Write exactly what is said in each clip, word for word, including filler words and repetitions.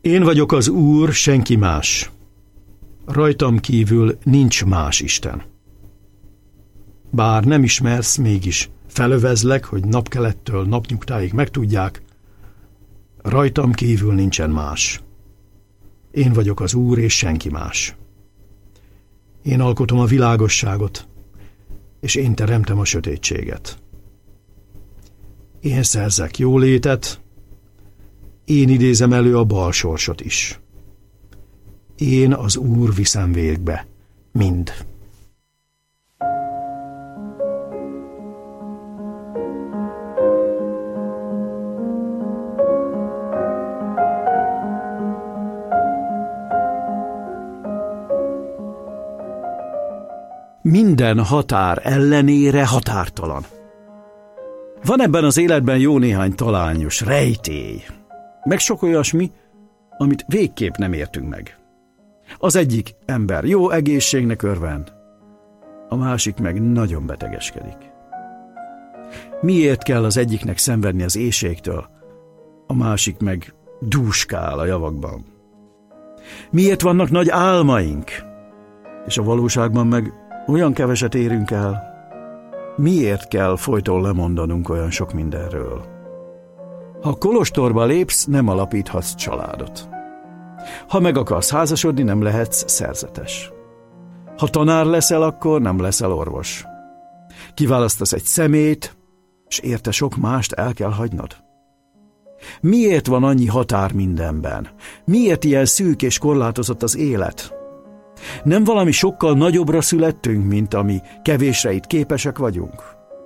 Én vagyok az Úr, senki más. Rajtam kívül nincs más Isten. Bár nem ismersz, mégis felövezlek, hogy napkelettől napnyugtáig megtudják, rajtam kívül nincsen más. Én vagyok az Úr, és senki más. Én alkotom a világosságot, és én teremtem a sötétséget. Én szerzek jólétet, én idézem elő a bal sorsot is. Én az Úr viszem végbe mind. Minden határ ellenére határtalan. Van ebben az életben jó néhány talányos rejtély, meg sok olyasmi, amit végképp nem értünk meg. Az egyik ember jó egészségnek örvend, a másik meg nagyon betegeskedik. Miért kell az egyiknek szenvedni az éhségtől, a másik meg dúskál a javakban? Miért vannak nagy álmaink, és a valóságban meg olyan keveset érünk el? Miért kell folyton lemondanunk olyan sok mindenről? Ha kolostorba lépsz, nem alapíthatsz családot. Ha meg akarsz házasodni, nem lehetsz szerzetes. Ha tanár leszel, akkor nem leszel orvos. Kiválasztasz egy szemét, és érte sok mást el kell hagynod. Miért van annyi határ mindenben? Miért ilyen szűk és korlátozott az élet? Nem valami sokkal nagyobbra születtünk, mint ami kevésre itt képesek vagyunk?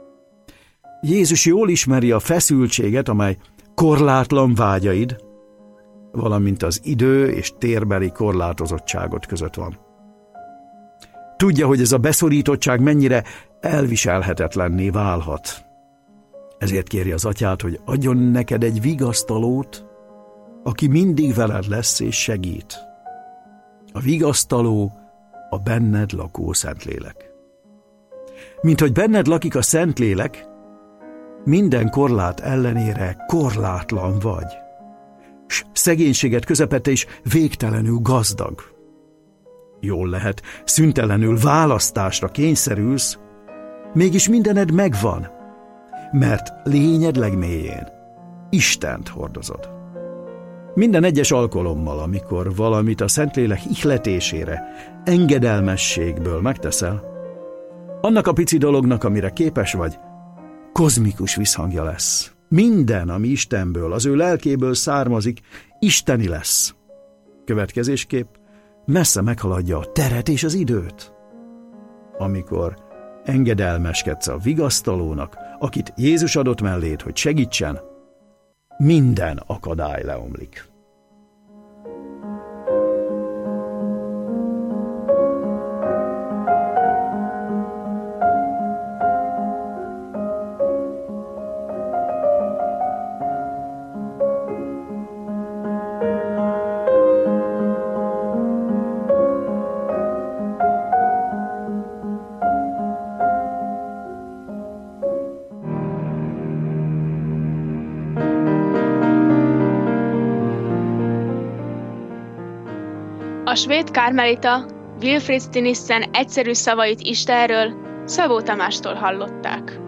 Jézus jól ismeri a feszültséget, amely korlátlan vágyaid, valamint az idő és térbeli korlátozottságot között van. Tudja, hogy ez a beszorítottság mennyire elviselhetetlenné válhat. Ezért kéri az atyát, hogy adjon neked egy vigasztalót, aki mindig veled lesz és segít. A vigasztaló a benned lakó Szentlélek. Mint hogy benned lakik a Szentlélek, minden korlát ellenére korlátlan vagy, s szegénységet közepette is végtelenül gazdag. Jól lehet, szüntelenül választásra kényszerülsz, mégis mindened megvan, mert lényed legmélyén Istent hordozod. Minden egyes alkalommal, amikor valamit a Szentlélek ihletésére, engedelmességből megteszel, annak a pici dolognak, amire képes vagy, kozmikus visszhangja lesz. Minden, ami Istenből, az ő lelkéből származik, isteni lesz. Következésképp messze meghaladja a teret és az időt. Amikor engedelmeskedsz a vigasztalónak, akit Jézus adott melléd, hogy segítsen, minden akadály leomlik. A svéd kármelita Wilfrid Stinissen egyszerű szavait Istenről Szabó Tamástól hallották.